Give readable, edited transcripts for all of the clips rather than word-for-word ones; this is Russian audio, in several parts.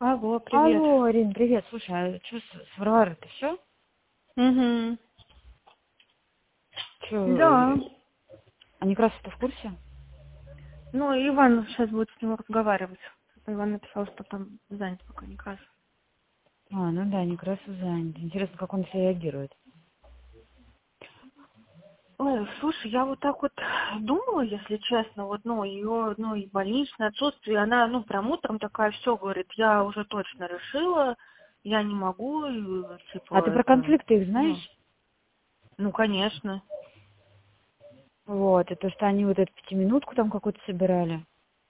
Алло, привет. Алло, Ирин, привет. Слушай, а что с Варварой-то все? Угу. Что, Да. они как раз-то в курсе? Ну, Иван сейчас будет с ним разговаривать. Иван написал, что там занят пока не раз. Ну да, они как раз и заняты. Интересно, как он все реагирует. Ой, слушай, я вот так вот думала, если честно, вот, ее, и больничное отсутствие, она, прям утром такая, все, говорит, я уже точно решила, я не могу, и, А ты типа, про это, конфликты их знаешь? конечно. Вот, и то, что они вот эту пятиминутку там какую-то собирали.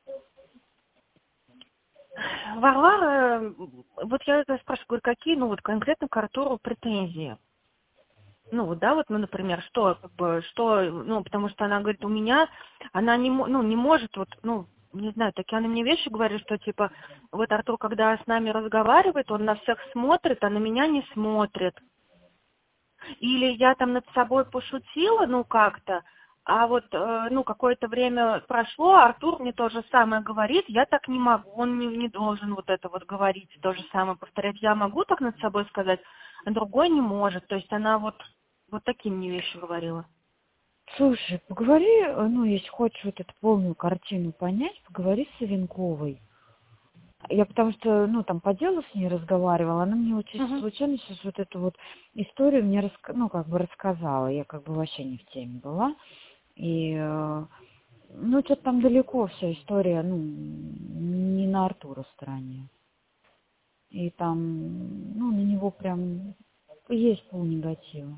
Варвара, вот я это спрашиваю, говорю, какие, вот конкретно к Артуру претензии? Например, что, потому что она говорит, у меня, она не может, не знаю, такие она мне вещи говорит, что, типа, вот Артур, когда с нами разговаривает, он на всех смотрит, а на меня не смотрит. Или я там над собой пошутила, как-то, а вот, какое-то время прошло, Артур мне то же самое говорит, я так не могу, он не должен вот это вот говорить, то же самое повторять. Я могу так над собой сказать, а другой не может. То есть она вот такие мне вещи говорила. Слушай, поговори, если хочешь вот эту полную картину понять, поговори с Савенковой. Я потому что, там по делу с ней разговаривала, она мне вот чисто Угу. случайно сейчас вот эту вот историю мне рассказала. Я как бы вообще не в теме была. И что-то там далеко вся история, не на Артура стороне. И там, на него прям есть полнегатива.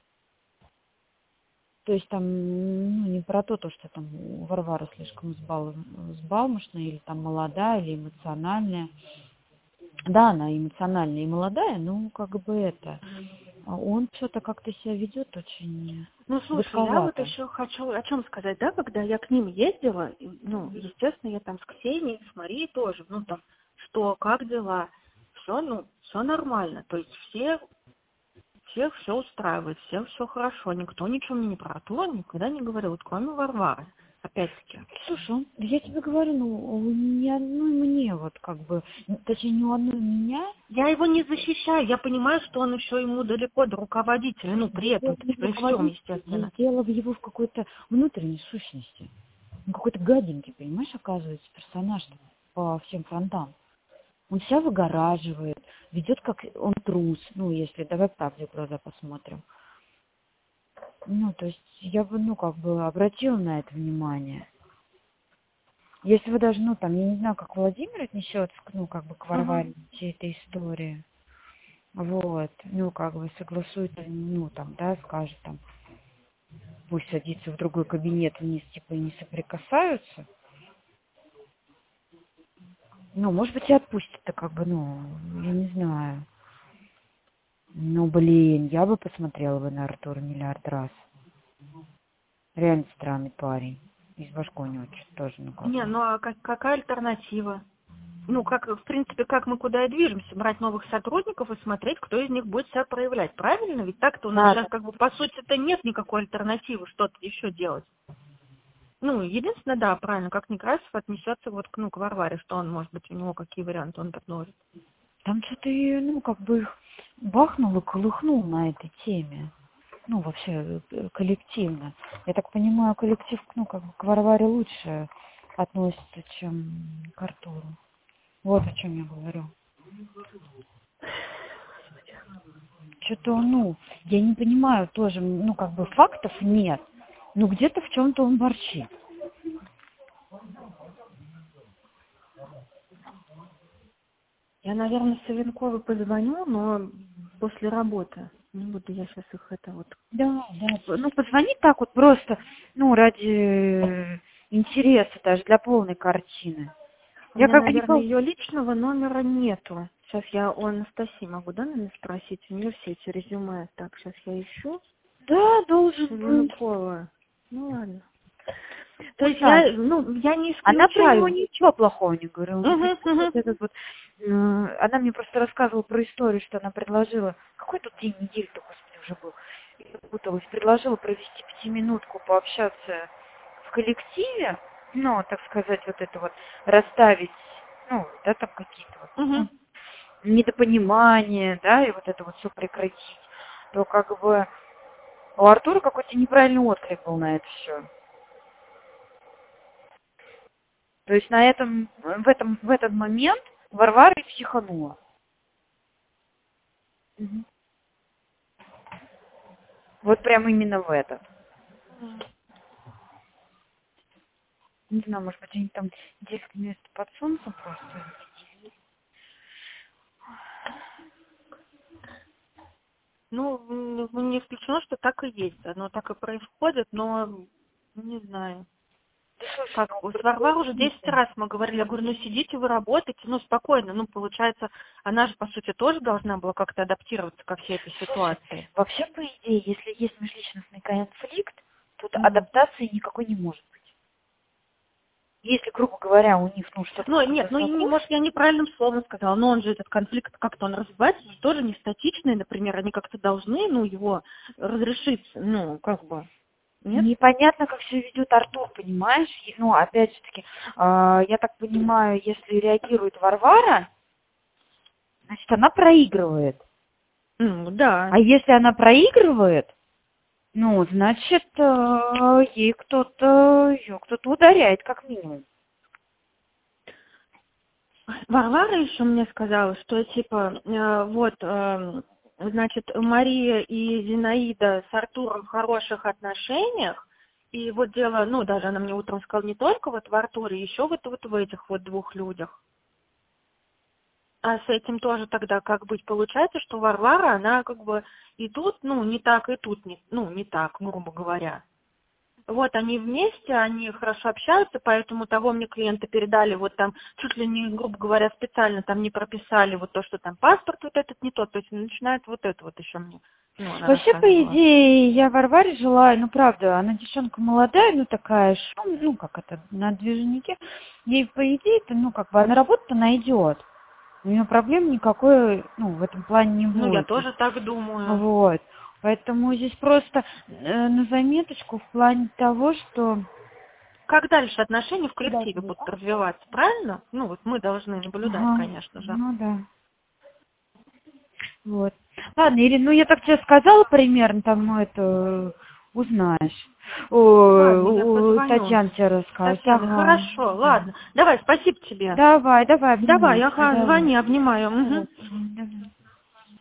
То есть там, не про то, что там Варвара слишком взбалмошная, или там молодая, или эмоциональная. Да, она эмоциональная и молодая, но как бы это. А он что-то как-то себя ведет очень Слушай, я вот жутковато. еще хочу о чем сказать, да, когда я к ним ездила, естественно, я там с Ксенией, с Марией тоже, что, как дела, все нормально, то есть всех все устраивает, всем все хорошо, никто ничего мне не про то никогда не говорил, вот кроме Варвары, опять-таки. Слушай, я тебе говорю, ни одной мне вот как бы, точнее, ни у одной меня. Я его не защищаю, я понимаю, что он еще ему далеко до руководителя, при этом, Дело не в при всем, руководителе, естественно. здесь дело в его в какой-то внутренней сущности. Он какой-то гаденький, понимаешь, оказывается, персонаж по всем фронтам. Он себя выгораживает, ведет как он трус, если давай правде в глаза посмотрим. То есть я бы, как бы обратила на это внимание. Если вы даже, я не знаю, как Владимир отнесется, как бы к Угу. Варваре всей этой истории. Вот, как бы согласует, там, да, скажет там, пусть садится в другой кабинет, вниз, типа, и не соприкасаются. Может быть, и отпустит-то, как бы, я не знаю. Блин, я бы посмотрела бы на Артура миллиард раз. Реально странный парень. И с башкой у него что-то тоже, как Не, бы. а какая альтернатива? В принципе, как мы куда и движемся, брать новых сотрудников и смотреть, кто из них будет себя проявлять. Правильно? Ведь так-то у нас Да, сейчас, как бы, по сути-то нет никакой альтернативы что-то еще делать. Единственное, да, правильно, как Некрасов отнесется вот к Варваре, что он, может быть, у него какие варианты он предложит. там что-то, как бы их бахнул и колыхнул на этой теме. Вообще коллективно. Я так понимаю, коллектив, как бы к Варваре лучше относится, чем к Артуру. Вот о чем я говорю. Что-то, я не понимаю тоже, как бы фактов нет. Где-то в чем-то он борчит. Я, наверное, Савенковой позвоню, но после работы. Не буду я сейчас их это вот... Да, да. Позвони так вот просто, ради интереса даже, для полной картины. У Я меня, как бы не наверное, пол... ее личного номера нету. Сейчас я у Анастасии могу, да, наверное, спросить? У нее все эти резюме. Так, сейчас я ищу. Да, должен быть. Савенкова. Ладно. То есть Узнай. я не Она про него исключаю. ничего плохого не говорила. Угу, Вот угу. этот вот, она мне просто рассказывала про историю, что она предложила, какой тут день недели-то, господи, уже был, я запуталась, предложила провести пятиминутку, пообщаться в коллективе, так сказать, вот это вот, расставить, да, там какие-то вот, Угу. недопонимание, да, и вот это вот все прекратить, то как бы у Артура какой-то неправильный отклик был на это все. То есть в этот момент Варвара и психанула. Мгм. Вот прям именно в этот. Не знаю, может быть, они там 10 мест под солнцем просто. Ну, не исключено, что так и есть. Оно так и происходит, но не знаю. Да слушай, Как, ну, с Варварой уже 10 прикольно. раз мы говорили, я говорю, ну сидите вы работаете, ну спокойно, ну получается, она же по сути тоже должна была как-то адаптироваться ко всей этой Слушай, ситуации. вообще, по идее, если есть межличностный конфликт, тут Мгм. адаптации никакой не может быть. Если, грубо говоря, у них, ну, что-то Ну, как-то нет, ну, зашло, может, я неправильным словом сказала, но он же, этот конфликт, как-то он развивается, же тоже не статичный, например, они как-то должны, ну, его разрешить, ну, как бы, нет? непонятно, как себя ведет Артур, понимаешь? И, ну, опять же таки, я так понимаю, если реагирует Варвара, значит, она проигрывает. Ну, да. А если она проигрывает, ну, значит, ее кто-то ударяет, как минимум. Варвара еще мне сказала, что, типа, значит, Мария и Зинаида с Артуром в хороших отношениях, и вот дело, ну, даже она мне утром сказала, не только вот в Артуре, еще вот в этих вот двух людях. А с этим тоже тогда как быть? Получается, что Варвара, она как бы и тут, ну, не так, и тут, не так, грубо говоря. Вот они вместе, они хорошо общаются, поэтому того мне клиенты передали, вот там, чуть ли не, грубо говоря, специально там не прописали вот то, что там паспорт вот этот не тот, то есть начинает вот это вот еще мне, ну, она Вообще, по рассказывала. идее, я Варваре желаю, ну, правда, она девчонка молодая, ну, такая, ну, как это, на движнике. Ей, по идее-то, ну, как бы, она работу-то найдет. У нее проблем никакой, ну, в этом плане не Ну, я будет. тоже так думаю. Вот. Поэтому здесь просто на заметочку в плане того, что... Как дальше отношения в Да, коллективе будут развиваться, правильно? Ну, вот мы должны наблюдать, ага, конечно же. ну да. Вот. Ладно, Ирина, ну я так тебе сказала примерно, там, ну, это узнаешь. Ладно, я позвоню. Татьяна тебе расскажет. Татьяна, Ага. хорошо, Да. ладно. Давай, спасибо тебе. Давай, Давай, обнимашки, ага, давай. звони, обнимаю. Вот, Мгм. давай.